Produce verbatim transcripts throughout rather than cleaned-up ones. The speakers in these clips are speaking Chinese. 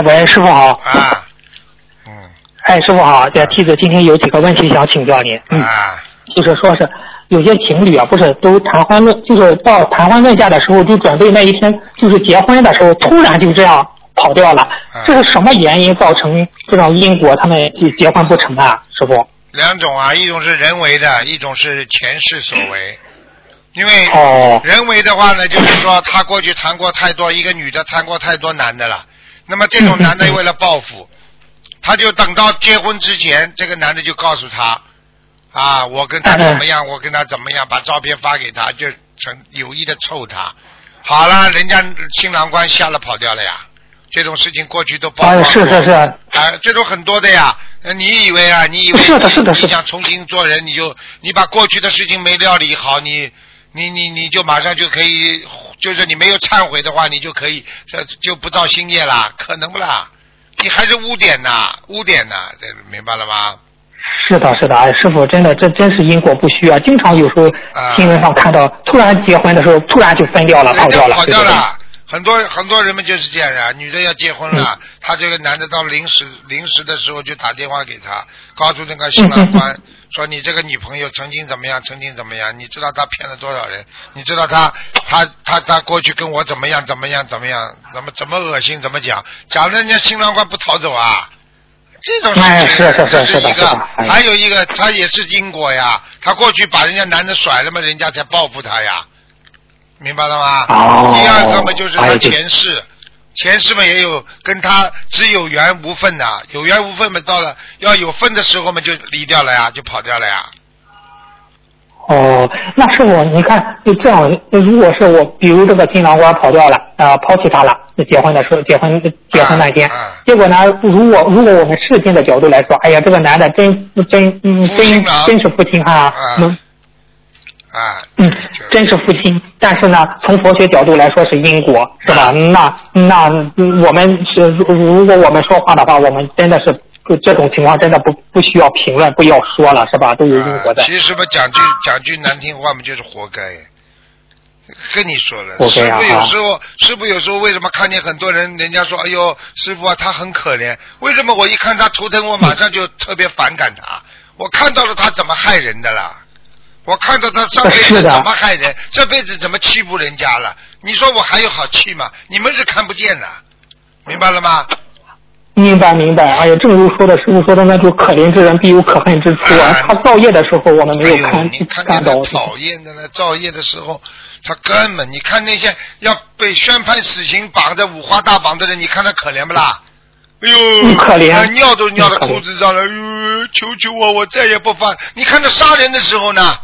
喂，师傅好。 啊，嗯。 哎，师傅好，这弟子今天有几个问题想请教您。嗯。 啊。 就是说是有些情侣啊，不是都谈欢论，就是到谈婚论嫁的时候，就准备那一天就是结婚的时候，突然就这样跑掉了。啊、这是什么原因造成这种因果？他们结婚不成啊，师傅？ 两种啊，一种是人为的，一种是前世所为。因为人为的话呢，就是说他过去谈过太多，一个女的谈过太多男的了。那么这种男的为了报复，他就等到结婚之前，这个男的就告诉他啊，我跟他怎么样，我跟他怎么样，把照片发给他，就成有意的凑他。好了，人家新郎官瞎了跑掉了呀。这种事情过去都曝光过。 是是是。 啊，这种很多的呀。你以为啊，你以为你你想重新做人，你就你把过去的事情没料理好，你你你你就马上就可以，就是你没有忏悔的话，你就可以这就不造新业啦，可能不啦？你还是污点呐，污点呐，这明白了吗？ 是的，是的，哎，师傅，真的，这真是因果不虚啊！经常有时候新闻上看到，啊、突然结婚的时候，突然就分掉了，跑掉了， 跑掉了。很多很多人们就是这样呀，女的要结婚了，嗯、他这个男的到临时临时的时候就打电话给他，告诉那个新郎官、嗯、说你这个女朋友曾经怎么样，曾经怎么样，你知道他骗了多少人？你知道他他他他过去跟我怎么样怎么样怎么样，怎么怎么恶心怎么讲，讲的人家新郎官不逃走啊？这种事情、 哎、是是这是一个，还有一个他也是因果呀，他过去把人家男的甩了嘛，人家才报复他呀。明白了吗？ 哦、 第二个嘛，就是他前世，哎、前世嘛也有跟他只有缘无分的，有缘无分嘛，到了要有分的时候嘛，就离掉了呀，就跑掉了呀。 哦，那师傅，你看，就这样，如果是我，比如这个新郎官跑掉了，啊、呃，抛弃他了，结婚的时候，结婚结婚那天，啊啊、结果呢，如果如果我们世间的角度来说，哎呀，这个男的真真嗯真真是父亲哈，嗯。 啊啊， 嗯，真是父亲，但是呢，从佛学角度来说是因果，是吧？那那我们是如果我们说话的话，我们真的是这种情况真的不不需要评论，不要说了，是吧？都有因果的。 啊、其实嘛，讲句讲句难听话嘛，就是活该。跟你说了， 啊、 师傅有时候，师傅有时候为什么看见很多人，人家说，哎呦，师傅啊，他很可怜。为什么我一看他图腾，我马上就特别反感他？我看到了他怎么害人的啦。我看到他上辈子怎么害人，这辈子怎么欺负人家了？你说我还有好气吗？你们是看不见的，明白了吗？ 明白明白。哎呀，正如说的师傅说的，那就可怜之人必有可恨之处啊。他造业的时候，我们没有看、哎、 你看见他讨厌的呢，造业的时候，他根本你看那些要被宣判死刑绑在五花大绑的人，你看他可怜不啦？哎呦， 嗯、可怜， 尿都尿到裤子上了，哎呦，求求我，我再也不犯。你看他杀人的时候呢？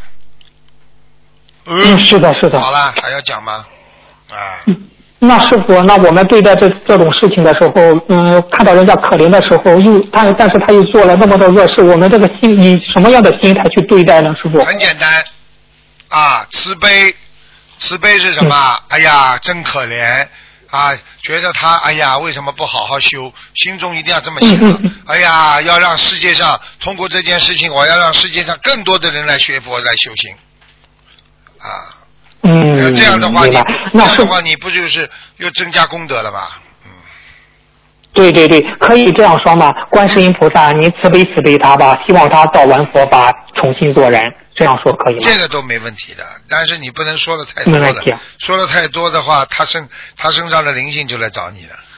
嗯，是的，是的。 好了，还要讲吗？啊。 嗯，那师傅，那我们对待这这种事情的时候，嗯，看到人家可怜的时候，又他但是他又做了那么多恶事，我们这个心以什么样的心态去对待呢？师傅？ 很简单，啊，慈悲，慈悲是什么？嗯、哎呀，真可怜啊！觉得他哎呀，为什么不好好修？心中一定要这么想。嗯嗯、哎呀，要让世界上通过这件事情，我要让世界上更多的人来学佛来修行。啊， 嗯， 这样的话你，这样的话你不就是又增加功德了吗？嗯， 对对对，可以这样说嘛。观世音菩萨，您慈悲慈悲他吧，希望他早闻佛法，重新做人，这样说可以吗？ 这个都没问题的，但是你不能说的太多了，说的太多的话，他身他身上的灵性就来找你了。